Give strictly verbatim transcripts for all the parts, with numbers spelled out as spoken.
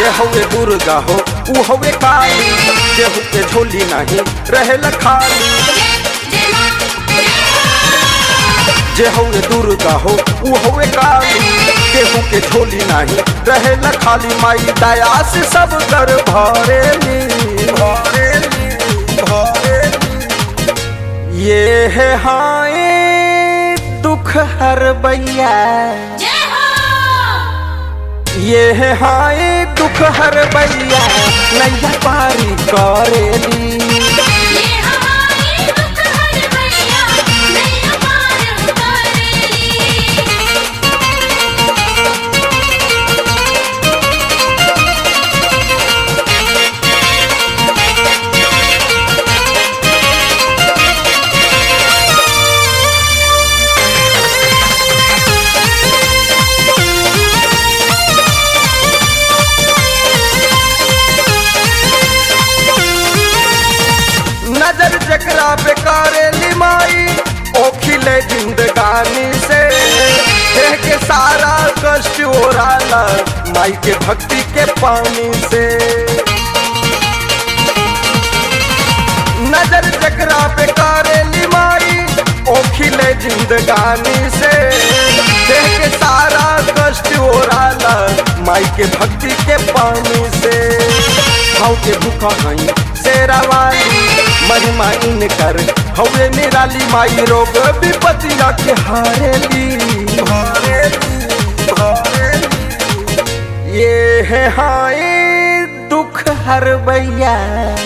जे हवे दुर्गा हो ऊ हवे काली, केहू के झोली नहीं रहेला खाली। जे हवे दुर्गा हो ऊ हवे काली, केहू के झोली नहीं रहेला खाली। माई दया से सब कर भरेली भरेली भरेली। ये है हाय दुख हर बैया, ये है हाय दुख हर बैया, नैया पारी करेली। नजर जकरा पे करेली माई ओ खिले जिंदगानी से, देह के सारा कष्ट ओराला माई के भक्ति के पानी से। नजर जकरा पे करेली माई ओ खिले जिंदगानी से, देह के सारा कष्ट ओराला माई के भक्ति के पानी से। भाव के भूखा हई शेरा वाली, महिमा इनकर हवे निराली। माई रोग विपतिया के हारेली हारेली हारेली। ये है हाय दुख हर बैया,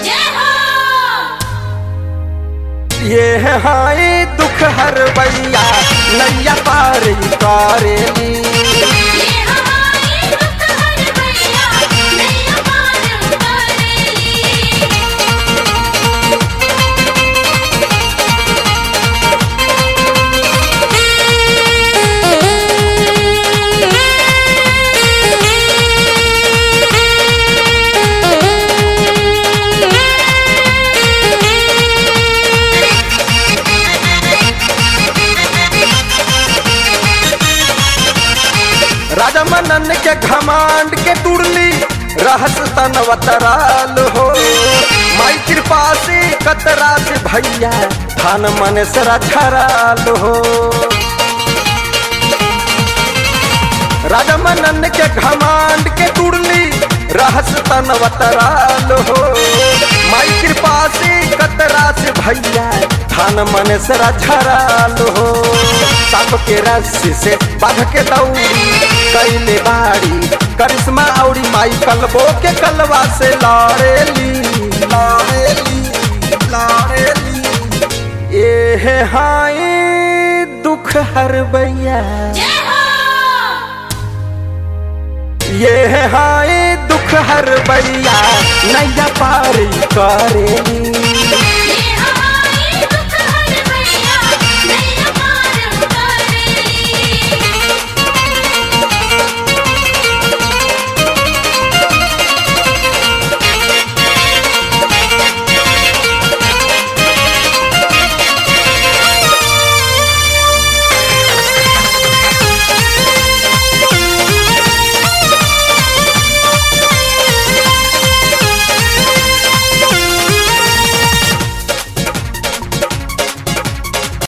ये है हाय दुख हर बैया, नैया पारी करेली। राजा मनन के घमांड के तुड़ली, रहस तनवतराल हो। माई कृपा से कतरा से भैया, धान मन सरा झराल हो। राजा मनन के घमांड के तुड़ली, रहस तनवतराल हो। माई कृपा से कतरा से भैया, धान मन सरा झराल हो। सांप के रस्सी से बांध के दौड़ी कैले बाड़ी, करिश्मा औरी माई कलबो के कलवा से लारेली लारेली लारेली। ये है हाय दुख हर बैया, ये है हाय दुख हर बैया, नैया पारी करेली।